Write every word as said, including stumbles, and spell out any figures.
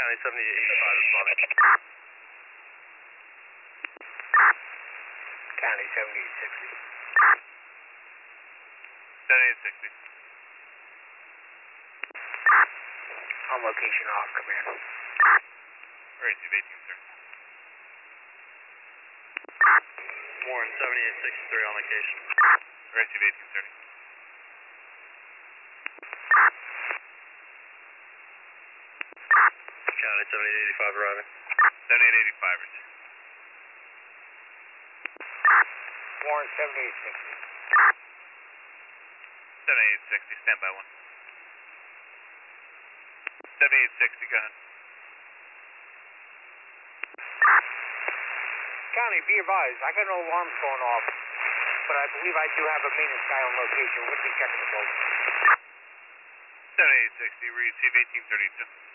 County seventy eighty-five responding. County seventy-eight sixty. seventy-eight sixty. On location off, command. Receive eighteen thirty. Warren seventy-eight sixty-three on location. Receive eighteen thirty. County seventy-eight eighty-five arriving. seventy-eight eighty-five, receive. Warren seventy-eight sixty. seventy-eight sixty, stand by one. seventy-eight sixty, go ahead. County, be advised, I got no alarms going off, but I believe I do have a maintenance guy on location. We'll be checking the building. seventy-eight sixty, receive eighteen thirty-two.